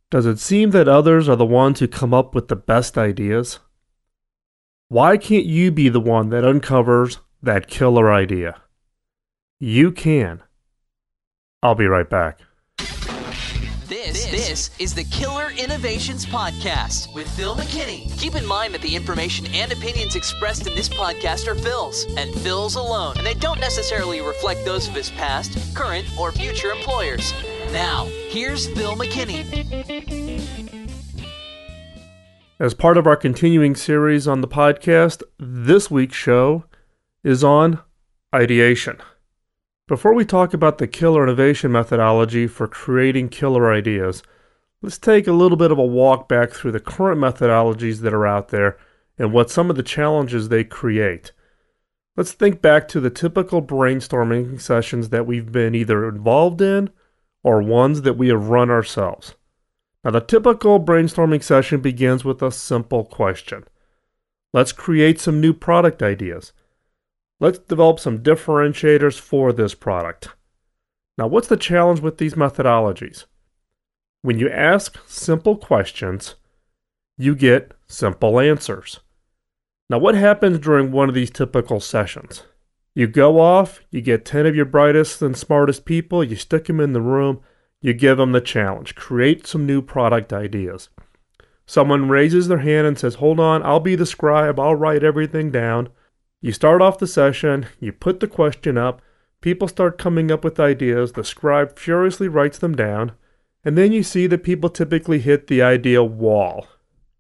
Does it seem that others are the ones who come up with the best ideas? Why can't you be the one that uncovers that killer idea? You can. I'll be right back. This is the Killer Innovations Podcast with Phil McKinney. Keep in mind that the information and opinions expressed in this podcast are Phil's, and Phil's alone, and they don't necessarily reflect those of his past, current, or future employers. Now, here's Phil McKinney. As part of our continuing series on the podcast, this week's show is on ideation. Before we talk about the killer innovation methodology for creating killer ideas, let's take a little bit of a walk back through the current methodologies that are out there and what some of the challenges they create. Let's think back to the typical brainstorming sessions that we've been either involved in or ones that we have run ourselves. Now, the typical brainstorming session begins with a simple question. Let's create some new product ideas. Let's develop some differentiators for this product. Now, what's the challenge with these methodologies? When you ask simple questions, you get simple answers. Now, what happens during one of these typical sessions? You go off, you get 10 of your brightest and smartest people, you stick them in the room, you give them the challenge. Create some new product ideas. Someone raises their hand and says, hold on, I'll be the scribe, I'll write everything down. You start off the session, you put the question up, people start coming up with ideas, the scribe furiously writes them down, and then you see that people typically hit the idea wall.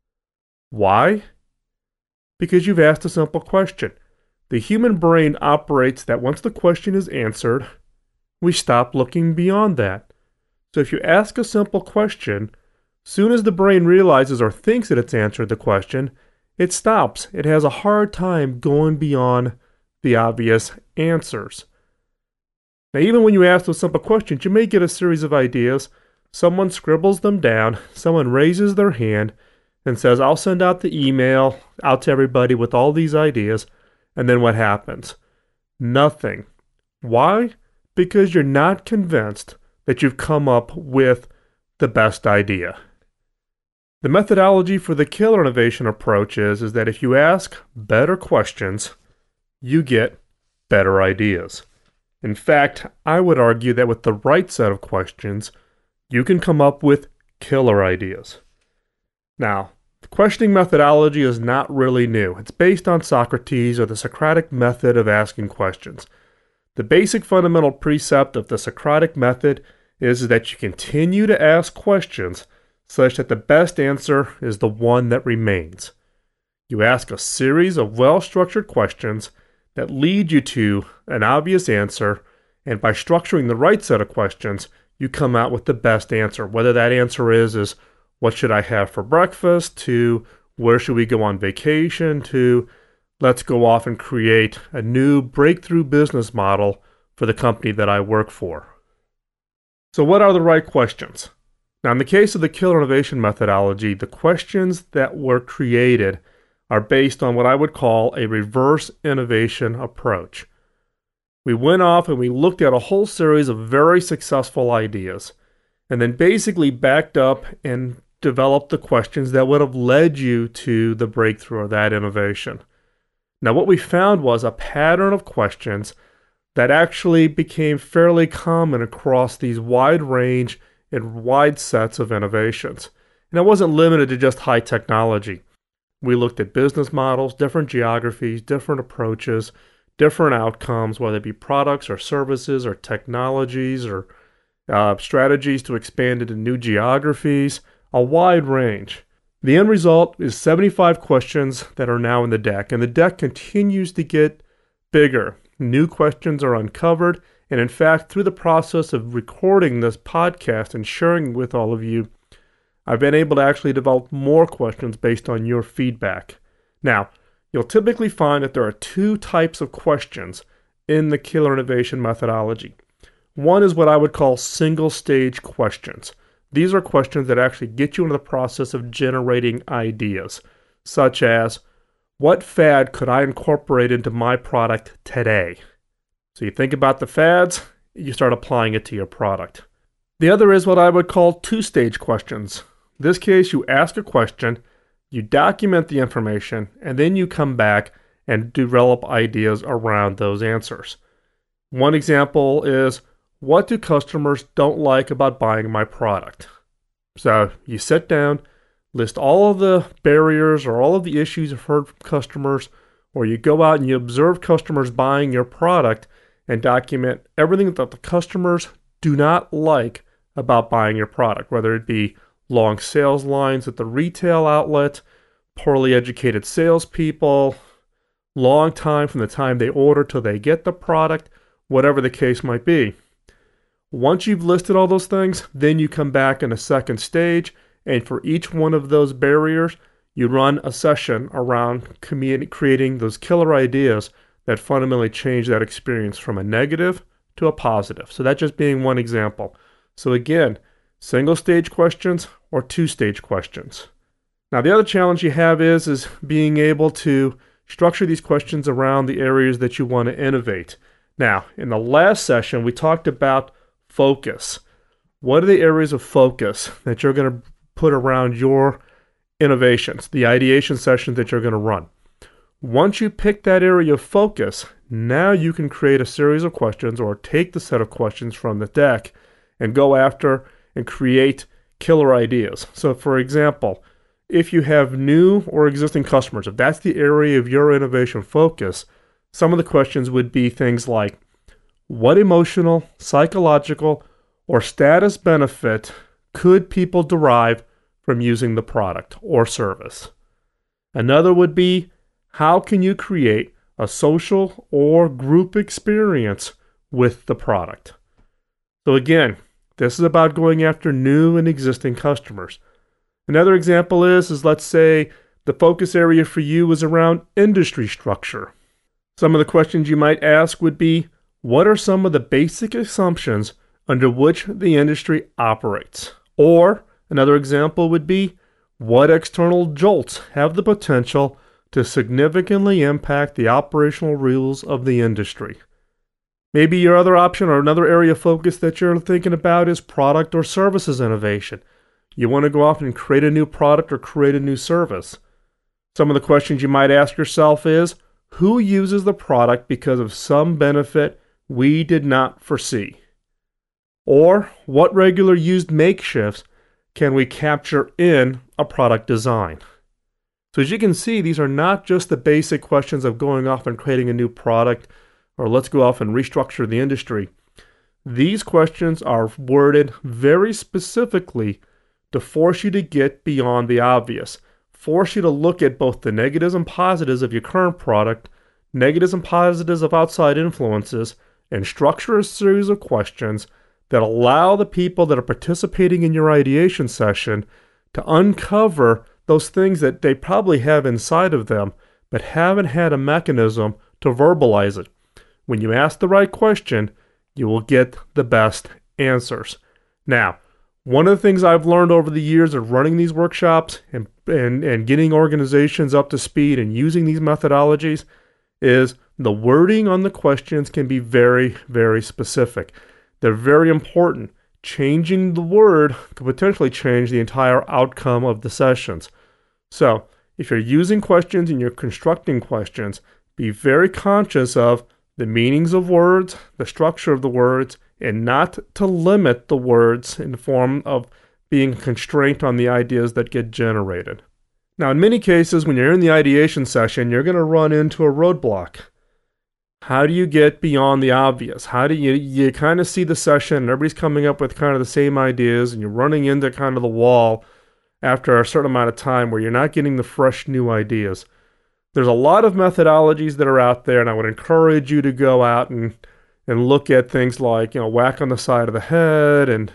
Why? Because you've asked a simple question. The human brain operates that once the question is answered, we stop looking beyond that. So if you ask a simple question, soon as the brain realizes or thinks that it's answered the question, it stops. It has a hard time going beyond the obvious answers. Now, even when you ask those simple questions, you may get a series of ideas. Someone scribbles them down. Someone raises their hand and says, I'll send out the email out to everybody with all these ideas. And then what happens? Nothing. Why? Because you're not convinced that you've come up with the best idea. The methodology for the killer innovation approach is that if you ask better questions, you get better ideas. In fact, I would argue that with the right set of questions, you can come up with killer ideas. Now, the questioning methodology is not really new. It's based on Socrates or the Socratic method of asking questions. The basic fundamental precept of the Socratic method is that you continue to ask questions such that the best answer is the one that remains. You ask a series of well-structured questions that lead you to an obvious answer, and by structuring the right set of questions, you come out with the best answer. Whether that answer is what should I have for breakfast, to where should we go on vacation, to let's go off and create a new breakthrough business model for the company that I work for. So what are the right questions? Now, in the case of the killer innovation methodology, the questions that were created are based on what I would call a reverse innovation approach. We went off and we looked at a whole series of very successful ideas, and then basically backed up and developed the questions that would have led you to the breakthrough of that innovation. Now, what we found was a pattern of questions that actually became fairly common across these wide range and wide sets of innovations. And it wasn't limited to just high technology. We looked at business models, different geographies, different approaches, different outcomes, whether it be products or services or technologies or strategies to expand into new geographies, a wide range. The end result is 75 questions that are now in the deck, and the deck continues to get bigger. New questions are uncovered. And in fact, through the process of recording this podcast and sharing with all of you, I've been able to actually develop more questions based on your feedback. Now, you'll typically find that there are two types of questions in the killer innovation methodology. One is what I would call single-stage questions. These are questions that actually get you into the process of generating ideas, such as, what fad could I incorporate into my product today? So you think about the fads, you start applying it to your product. The other is what I would call two-stage questions. In this case, you ask a question, you document the information, and then you come back and develop ideas around those answers. One example is, what do customers don't like about buying my product? So you sit down, list all of the barriers or all of the issues you've heard from customers, or you go out and you observe customers buying your product and document everything that the customers do not like about buying your product, whether it be long sales lines at the retail outlet, poorly educated salespeople, long time from the time they order till they get the product, whatever the case might be. Once you've listed all those things, then you come back in a second stage, and for each one of those barriers, you run a session around creating those killer ideas that fundamentally change that experience from a negative to a positive. So that just being one example. So again, single stage questions or two stage questions. Now the other challenge you have is being able to structure these questions around the areas that you want to innovate. Now, in the last session, we talked about focus. What are the areas of focus that you're going to put around your innovations, the ideation sessions that you're going to run? Once you pick that area of focus, now you can create a series of questions or take the set of questions from the deck and go after and create killer ideas. So for example, if you have new or existing customers, if that's the area of your innovation focus, some of the questions would be things like, what emotional, psychological, or status benefit could people derive from using the product or service? Another would be, how can you create a social or group experience with the product? So again, this is about going after new and existing customers. Another example is let's say the focus area for you is around industry structure. Some of the questions you might ask would be, what are some of the basic assumptions under which the industry operates? Or another example would be, what external jolts have the potential to significantly impact the operational rules of the industry? Maybe your other option or another area of focus that you're thinking about is product or services innovation. You want to go off and create a new product or create a new service. Some of the questions you might ask yourself is, who uses the product because of some benefit we did not foresee? Or what regular used makeshifts can we capture in a product design? So as you can see, these are not just the basic questions of going off and creating a new product or let's go off and restructure the industry. These questions are worded very specifically to force you to get beyond the obvious, force you to look at both the negatives and positives of your current product, negatives and positives of outside influences, and structure a series of questions that allow the people that are participating in your ideation session to uncover those things that they probably have inside of them, but haven't had a mechanism to verbalize it. When you ask the right question, you will get the best answers. Now, one of the things I've learned over the years of running these workshops and getting organizations up to speed and using these methodologies is the wording on the questions can be very, very specific. They're very important. Changing the word could potentially change the entire outcome of the sessions. So, if you're using questions and you're constructing questions, be very conscious of the meanings of words, the structure of the words, and not to limit the words in the form of being a constraint on the ideas that get generated. Now, in many cases, when you're in the ideation session, you're going to run into a roadblock. How do you get beyond the obvious? How do you kind of see the session and everybody's coming up with kind of the same ideas and you're running into kind of the wall after a certain amount of time where you're not getting the fresh new ideas? There's a lot of methodologies that are out there, and I would encourage you to go out and look at things like, whack on the side of the head and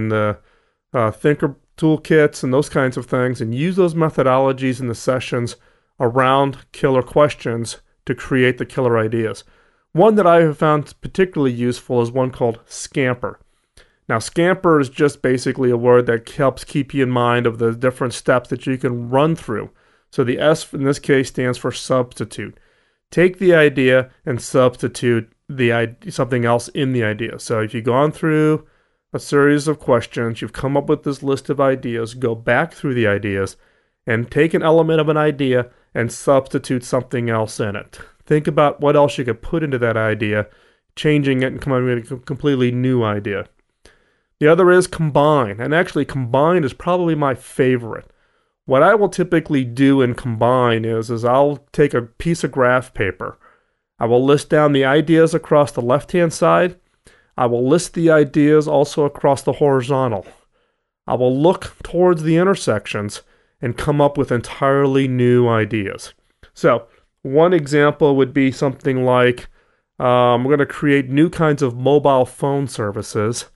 thinker toolkits and those kinds of things, and use those methodologies in the sessions around killer questions to create the killer ideas. One that I have found particularly useful is one called Scamper. Now, Scamper is just basically a word that helps keep you in mind of the different steps that you can run through. So the S in this case stands for substitute. Take the idea and substitute something else in the idea. So if you've gone through a series of questions. You've come up with this list of ideas. Go back through the ideas and take an element of an idea and substitute something else in it. Think about what else you could put into that idea, changing it and coming up with a completely new idea. The other is combine, and actually combine is probably my favorite. What I will typically do in combine is I'll take a piece of graph paper. I will list down the ideas across the left-hand side. I will list the ideas also across the horizontal. I will look towards the intersections and come up with entirely new ideas. So, one example would be something like, we're going to create new kinds of mobile phone services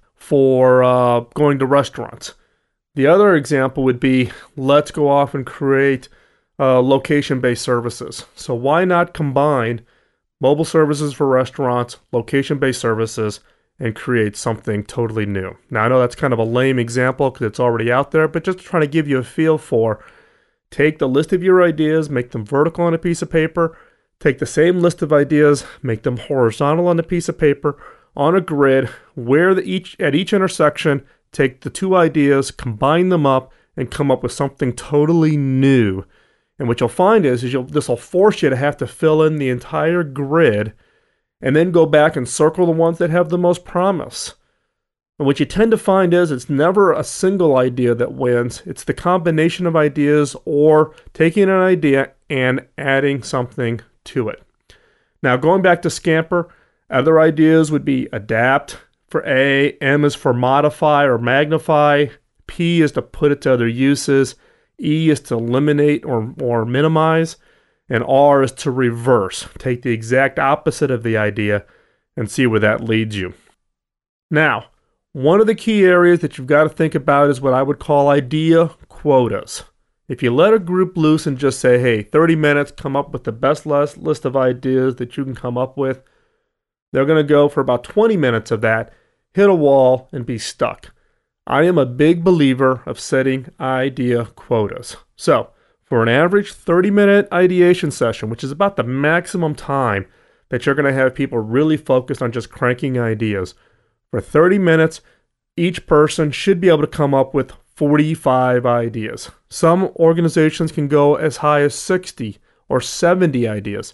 for going to restaurants. The other example would be, let's go off and create location-based services. So why not combine mobile services for restaurants, location-based services, and create something totally new? Now, I know that's kind of a lame example because it's already out there, but just trying to give you a feel for, take the list of your ideas, make them vertical on a piece of paper, take the same list of ideas, make them horizontal on a piece of paper, on a grid, where at each intersection, take the two ideas, combine them up, and come up with something totally new. And what you'll find is this will force you to have to fill in the entire grid and then go back and circle the ones that have the most promise. And what you tend to find is it's never a single idea that wins. It's the combination of ideas or taking an idea and adding something to it. Now, going back to Scamper, other ideas would be adapt for A, M is for modify or magnify, P is to put it to other uses, E is to eliminate or minimize, and R is to reverse. Take the exact opposite of the idea and see where that leads you. Now, one of the key areas that you've got to think about is what I would call idea quotas. If you let a group loose and just say, hey, 30 minutes, come up with the best list of ideas that you can come up with, they're going to go for about 20 minutes of that, hit a wall, and be stuck. I am a big believer of setting idea quotas. So, for an average 30-minute ideation session, which is about the maximum time that you're going to have people really focused on just cranking ideas, for 30 minutes, each person should be able to come up with 45 ideas. Some organizations can go as high as 60 or 70 ideas.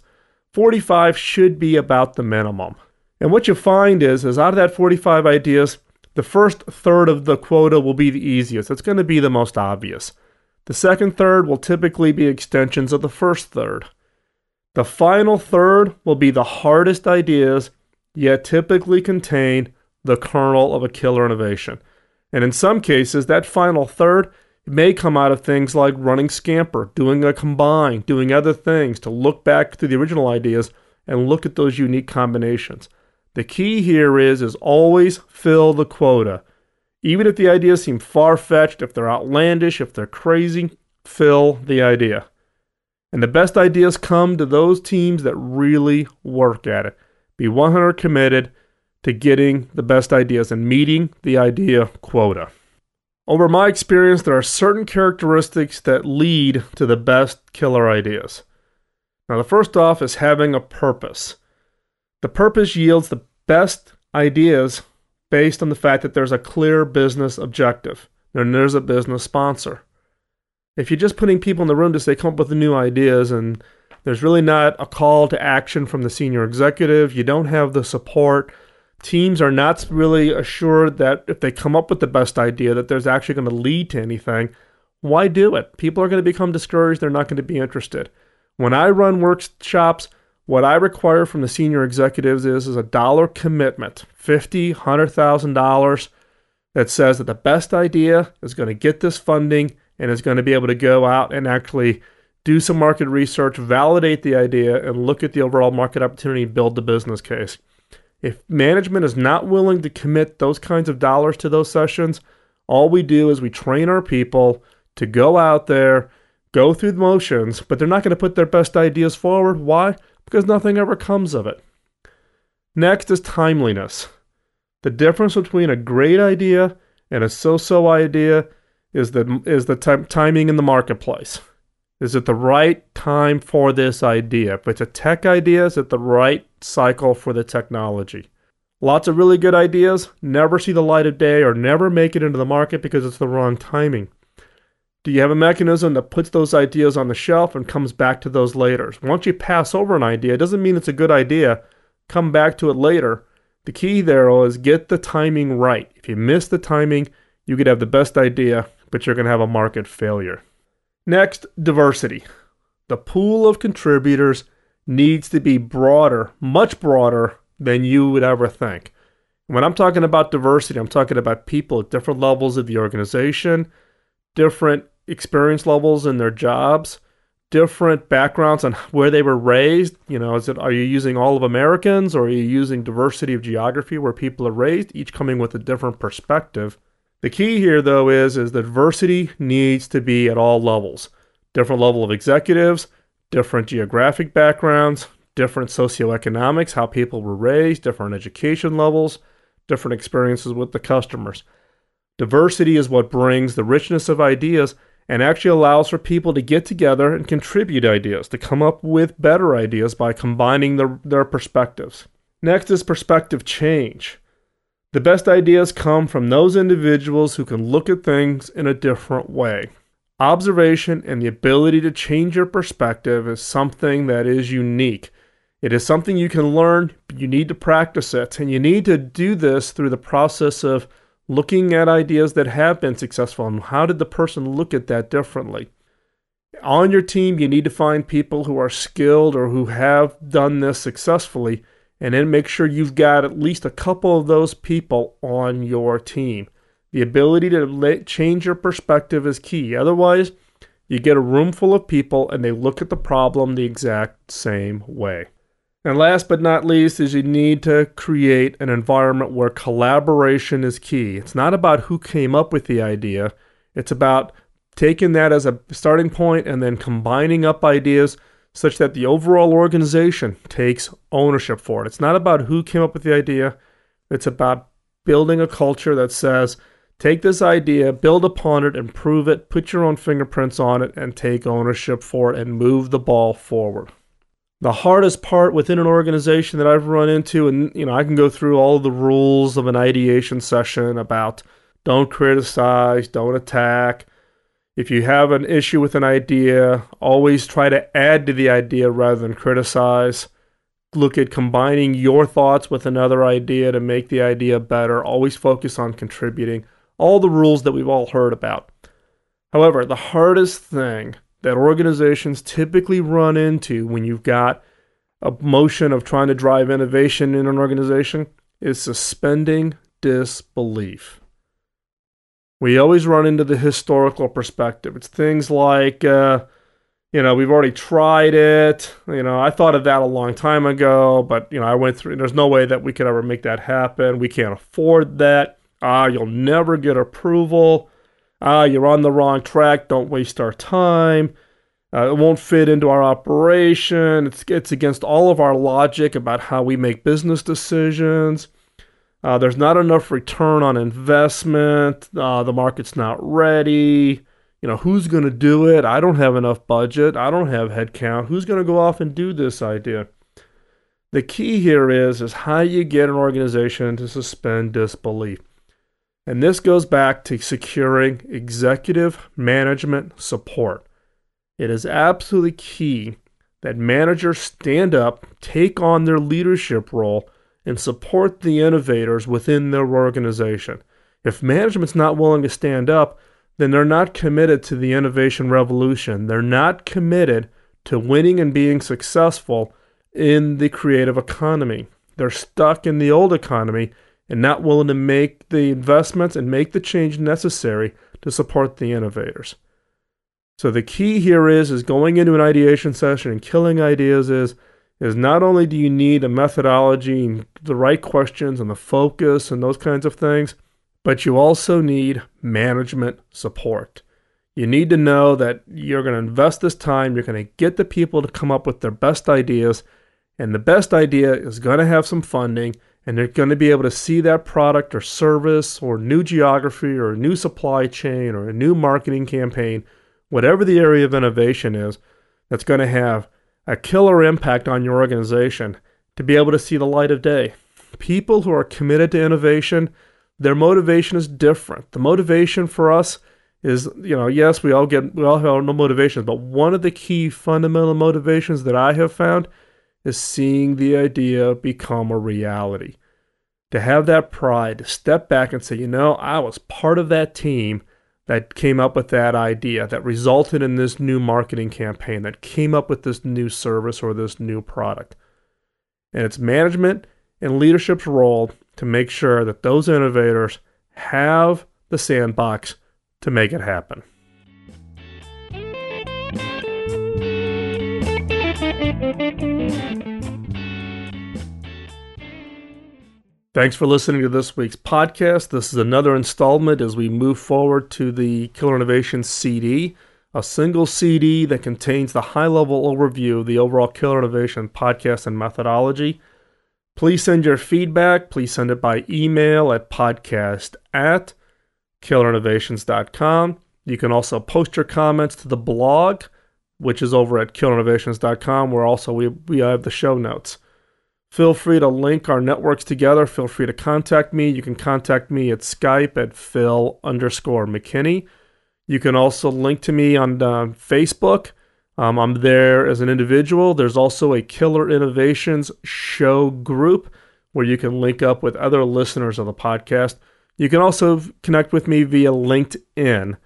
45 should be about the minimum. And what you find is out of that 45 ideas, the first third of the quota will be the easiest. It's going to be the most obvious. The second third will typically be extensions of the first third. The final third will be the hardest ideas, yet typically contain the kernel of a killer innovation. And in some cases, that final third may come out of things like running Scamper, doing a combine, doing other things to look back to the original ideas and look at those unique combinations. The key here is always fill the quota. Even if the ideas seem far-fetched, if they're outlandish, if they're crazy, fill the idea. And the best ideas come to those teams that really work at it. Be 100% committed to getting the best ideas and meeting the idea quota. Over my experience, there are certain characteristics that lead to the best killer ideas. Now, the first off is having a purpose. The purpose yields the best ideas based on the fact that there's a clear business objective and there's a business sponsor. If you're just putting people in the room to say, come up with the new ideas, and there's really not a call to action from the senior executive, you don't have the support, teams are not really assured that if they come up with the best idea that there's actually going to lead to anything, why do it? People are going to become discouraged. They're not going to be interested. When I run workshops, what I require from the senior executives is a dollar commitment, $50,000, $100,000, that says that the best idea is going to get this funding and is going to be able to go out and actually do some market research, validate the idea, and look at the overall market opportunity and build the business case. If management is not willing to commit those kinds of dollars to those sessions, all we do is we train our people to go out there, go through the motions, but they're not going to put their best ideas forward. Why? Because nothing ever comes of it. Next is timeliness. The difference between a great idea and a so-so idea is the timing in the marketplace. Is it the right time for this idea? If it's a tech idea, is it the right cycle for the technology? Lots of really good ideas never see the light of day or never make it into the market because it's the wrong timing. Do you have a mechanism that puts those ideas on the shelf and comes back to those later? Once you pass over an idea, it doesn't mean it's a good idea. Come back to it later. The key there is get the timing right. If you miss the timing, you could have the best idea, but you're going to have a market failure. Next, diversity. The pool of contributors needs to be broader, much broader than you would ever think. When I'm talking about diversity, I'm talking about people at different levels of the organization, different experience levels in their jobs, different backgrounds on where they were raised. Are you using all of Americans, or are you using diversity of geography where people are raised, each coming with a different perspective? The key here, though, is that diversity needs to be at all levels. Different level of executives, different geographic backgrounds, different socioeconomics, how people were raised, different education levels, different experiences with the customers. Diversity is what brings the richness of ideas and actually allows for people to get together and contribute ideas, to come up with better ideas by combining their perspectives. Next is perspective change. The best ideas come from those individuals who can look at things in a different way. Observation and the ability to change your perspective is something that is unique. It is something you can learn, but you need to practice it. And you need to do this through the process of looking at ideas that have been successful and how did the person look at that differently. On your team, you need to find people who are skilled or who have done this successfully, and then make sure you've got at least a couple of those people on your team. The ability to change your perspective is key. Otherwise, you get a room full of people and they look at the problem the exact same way. And last but not least is you need to create an environment where collaboration is key. It's not about who came up with the idea. It's about taking that as a starting point and then combining up ideas such that the overall organization takes ownership for it. It's not about who came up with the idea. It's about building a culture that says, take this idea, build upon it, improve it, put your own fingerprints on it, and take ownership for it and move the ball forward. The hardest part within an organization that I've run into, and I can go through all of the rules of an ideation session about don't criticize, don't attack. If you have an issue with an idea, always try to add to the idea rather than criticize. Look at combining your thoughts with another idea to make the idea better. Always focus on contributing. All the rules that we've all heard about. However, the hardest thing that organizations typically run into when you've got a motion of trying to drive innovation in an organization is suspending disbelief. We always run into the historical perspective. It's things like, we've already tried it. I thought of that a long time ago, but, I went through, there's no way that we could ever make that happen. We can't afford that. You'll never get approval. You're on the wrong track. Don't waste our time. It won't fit into our operation. It's against all of our logic about how we make business decisions. There's not enough return on investment. The market's not ready. Who's going to do it? I don't have enough budget. I don't have headcount. Who's going to go off and do this idea? The key here is how you get an organization to suspend disbelief. And this goes back to securing executive management support. It is absolutely key that managers stand up, take on their leadership role, and support the innovators within their organization. If management's not willing to stand up, then they're not committed to the innovation revolution. They're not committed to winning and being successful in the creative economy. They're stuck in the old economy and not willing to make the investments and make the change necessary to support the innovators. So the key here is going into an ideation session and killing ideas is not only do you need a methodology and the right questions and the focus and those kinds of things, but you also need management support. You need to know that you're going to invest this time, you're going to get the people to come up with their best ideas, and the best idea is going to have some funding, and they're going to be able to see that product or service or new geography or a new supply chain or a new marketing campaign, whatever the area of innovation is, that's going to have a killer impact on your organization to be able to see the light of day. People who are committed to innovation, their motivation is different. The motivation for us is, yes, we all have our motivations, but one of the key fundamental motivations that I have found is seeing the idea become a reality. To have that pride, to step back and say, I was part of that team that came up with that idea, that resulted in this new marketing campaign, that came up with this new service or this new product. And it's management and leadership's role to make sure that those innovators have the sandbox to make it happen. Thanks for listening to this week's podcast. This is another installment as we move forward to the Killer Innovation CD, a single CD that contains the high-level overview of the overall Killer Innovation podcast and methodology. Please send your feedback. Please send it by email at podcast@killerinnovations.com. You can also post your comments to the blog, which is over at killerinnovations.com, where also we have the show notes. Feel free to link our networks together. Feel free to contact me. You can contact me at Skype at Phil_McKinney. You can also link to me on Facebook. I'm there as an individual. There's also a Killer Innovations show group where you can link up with other listeners of the podcast. You can also connect with me via LinkedIn.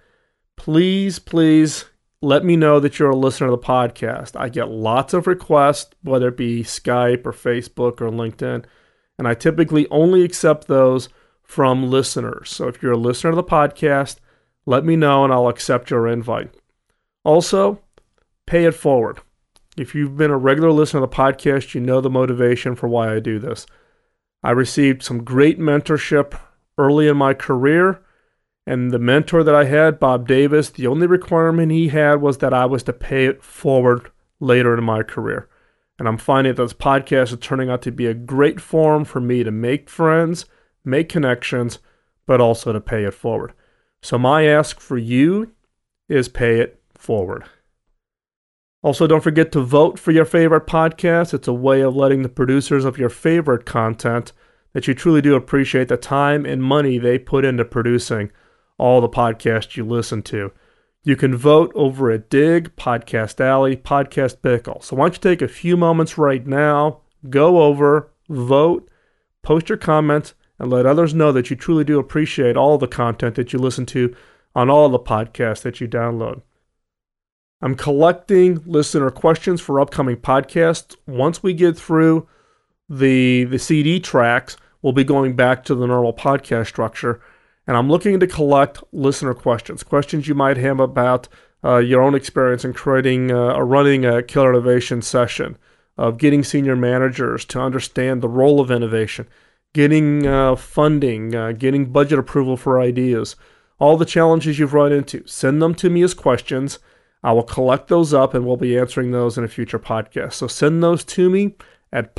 Please let me know that you're a listener to the podcast. I get lots of requests, whether it be Skype or Facebook or LinkedIn, and I typically only accept those from listeners. So if you're a listener to the podcast, let me know and I'll accept your invite. Also, pay it forward. If you've been a regular listener to the podcast, you know the motivation for why I do this. I received some great mentorship early in my career, and the mentor that I had, Bob Davis, the only requirement he had was that I was to pay it forward later in my career. And I'm finding that this podcast is turning out to be a great forum for me to make friends, make connections, but also to pay it forward. So my ask for you is pay it forward. Also, don't forget to vote for your favorite podcast. It's a way of letting the producers of your favorite content that you truly do appreciate the time and money they put into producing all the podcasts you listen to. You can vote over at Dig, Podcast Alley, Podcast Pickle. So why don't you take a few moments right now, go over, vote, post your comments, and let others know that you truly do appreciate all the content that you listen to on all the podcasts that you download. I'm collecting listener questions for upcoming podcasts. Once we get through the CD tracks, we'll be going back to the normal podcast structure. And I'm looking to collect listener questions you might have about your own experience in creating or running a Killer Innovation session, of getting senior managers to understand the role of innovation, getting funding, getting budget approval for ideas, all the challenges you've run into. Send them to me as questions. I will collect those up and we'll be answering those in a future podcast. So send those to me at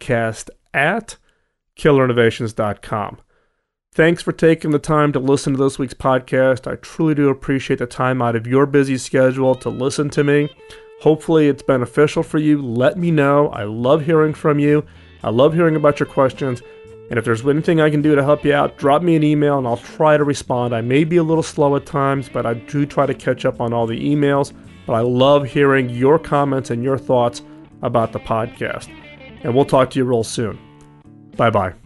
podcast@killerinnovations.com. Thanks for taking the time to listen to this week's podcast. I truly do appreciate the time out of your busy schedule to listen to me. Hopefully it's beneficial for you. Let me know. I love hearing from you. I love hearing about your questions. And if there's anything I can do to help you out, drop me an email and I'll try to respond. I may be a little slow at times, but I do try to catch up on all the emails. But I love hearing your comments and your thoughts about the podcast. And we'll talk to you real soon. Bye-bye.